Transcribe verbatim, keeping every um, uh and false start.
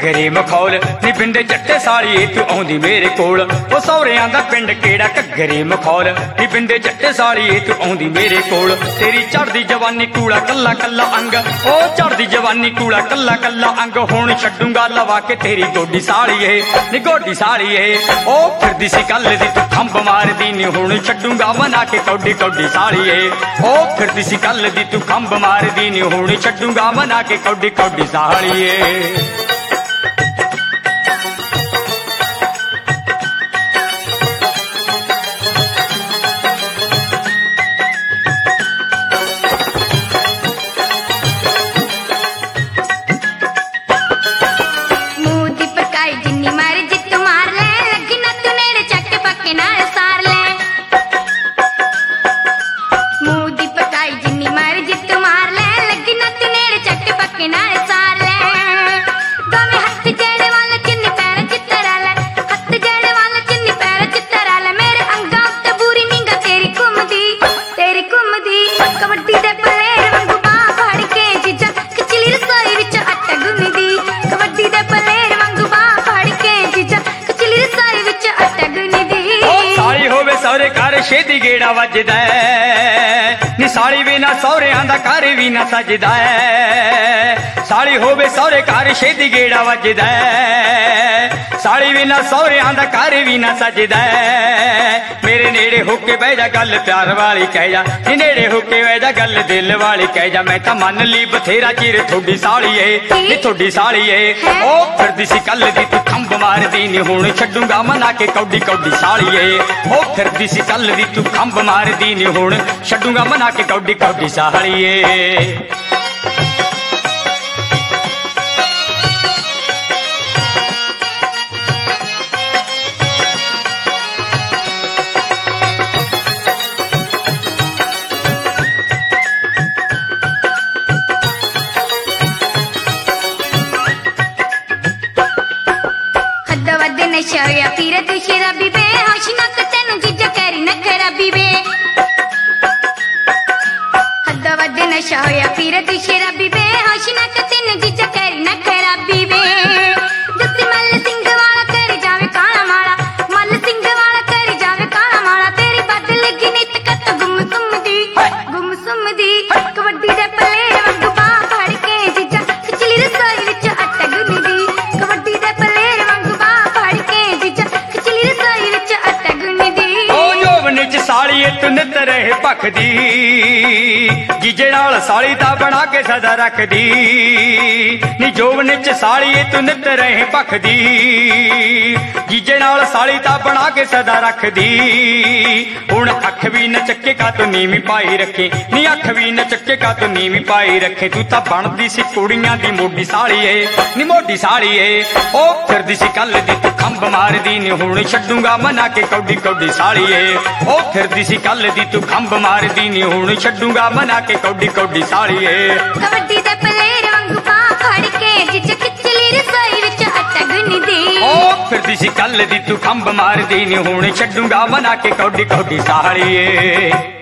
घग्गरे मखौल नी पिंड जट्टे सालिए तू आउंदी मेरे कोल ओ सौहरियां दा पिंड केड़ा घग्गरे मखौल नी पिंड जट्टे सालिए तू आउंदी मेरे कोल तेरी चढ़दी जवानी कूड़ा कल्ला कल्ला अंग ओ चढ़दी जवानी कूड़ा कल्ला कल्ला अंग हुण छड्डूंगा लवा के तेरी गोडी सालिए नी गोडी सालिए ओ फिरदी सी कल दी तू खंब मारदी नी हुण छड्डूंगा मना के कौडी कौडी सालिए ओ फिरदी सी कल दी तू खंब मारदी नी हुण छड्डूंगा मना के कौडी कौडी सालिए सौरे घर छेती गेड़ा वजदा नी साली भी ना सौरियां दा घर भी ना सजदा साली होवे सौरे घर छेती गेड़ा वजदा साली भी ना सौरियां दा घर भी ना सजदा मेरे नेड़े होके बह जा गल प्यार वाली कह जा नी नेड़े होके बह जा गल दिल वाली कह जा मैं तां मन ली बथेरा चिर थोड़ी साली है नी थोड़ी साली है ओ फिरदी सी कल दी तू खंब मारदी नी हुण छड्डूंगा मना के कौडी कौडी साली है ओ फिरदी सी कल दी तू खंब मारदी नी हुण छड्डूंगा मना के कौडी कौडी साली है नशा होया फिर तू शराबी बे होश नक तेनू जीजा करी न खराबी बे हद्दा वद नशा होया फिर तू शराबी बे होश नक तेनू जीजा करी न खराबी बे जस्सी मल सिंह वाला कर जावे काला माला मल सिंह वाला कर जावे काला माला तेरी बदल लगी नित कत गुम सुम दी गुम सुम दी कबड्डी दे प्लेयर वांगू बाह फड़ के जीजा खिचली रसोई विच आटा गुन्नदी कबड्डी दे प्लेयर वांगू साली तू नित रहे भखदी जीजे नाल साली दा बना के सदा रखदी नी जोवन च साली तू नित रहे भखदी जीजे नाल साली दा बना के सदा रखदी हुण अख भी न चक्के का तू नीवी पाई रखे नी अख भी न चक्के का तू नीवी पाई रखे तू तां बनदी सी कुड़ियां दी मोडी साली है नी मोडी साली है ओ फिरदी सी कल दी तू खंब मारदी नी हुण छड्डूंगा मना के कौडी कौडी साली है ओ फिरदी सी कल दी तू खंब मारदी नी हुण छड्डूंगा मना के कौडी कौडी साली है कबड्डी दे प्लेयर वांगू बाह फड़ के जिच खिचली रसोई विच आटा गुन्नदी ओ फिरदी सी कल दी तू खंब मारदी नी हुण छड्डूंगा मना के कौडी कौडी साली है।